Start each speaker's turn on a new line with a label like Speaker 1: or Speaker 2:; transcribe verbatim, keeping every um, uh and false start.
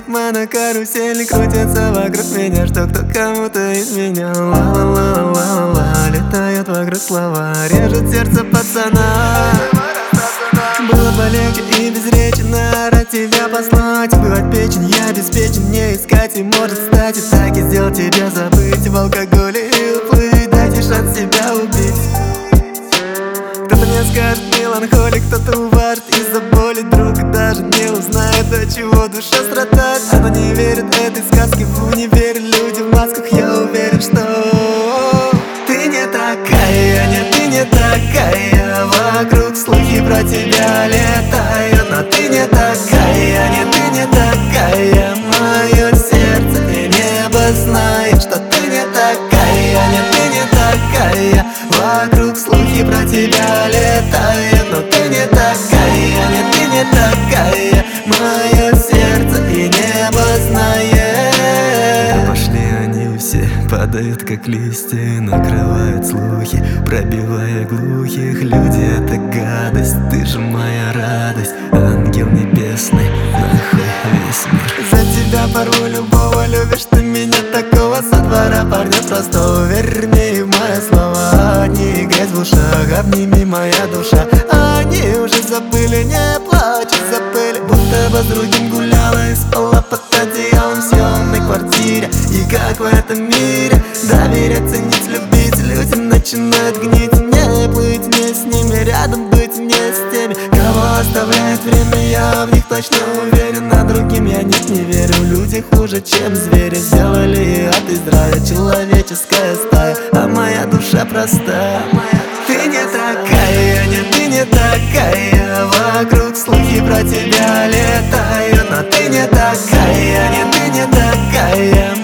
Speaker 1: обмана карусель крутится вокруг меня, что кто кому-то изменял. Ла-ла-ла-ла-ла, летают вокруг слова, режет сердце пацана. Было полегче и безречно рад тебя послать. Убивать печень, я обеспечен, не искать и может стать. И так и сделал тебя забыть в алкоголе и уплыть. Дайте шанс себя убить. Кто-то мне скажет меланхолик, кто-то уважит из-за боли. Друг даже не узнает, от чего душа страдает. Она не верит этой сказке, в универе люди в масках. Я уверен, что ты не такая, нет, ты не такая. Вокруг слухи про тебя летают, но ты не такая, нет, ты не такая. Мое сердце и небо знает, что ты не такая, нет, ты не такая. Вокруг слухи про тебя летают, но ты не такая, нет, ты не такая. Мое сердце и небо знает. Да пошли они все, падают как листья, накрывают слухи, пробивая глухих. Люди — это гадость, ты же моя радость, ангел небесный, нахуй весь мир. За тебя порву любого, любишь ты меня такого, со двора парня простого. Верь мне и в мои слова, не грязь в ушах, обними моя душа. Они уже забыли, не плачь из-за пыли, будто бы с другим гуляла и спала под одеялом в съемной квартире. И как в этом мире доверять, ценить, любить людям начинают гнить. Не быть мне с ними, рядом быть мне с теми, кого оставляет время, я в них точно уверен. А другим я нет, не верю, люди хуже, чем звери. Сделали от израиля человеческая стая, а моя душа простая. Ты не такая, нет, ты не такая. Вокруг слухи про тебя летают, но ты не такая, нет, ты не такая.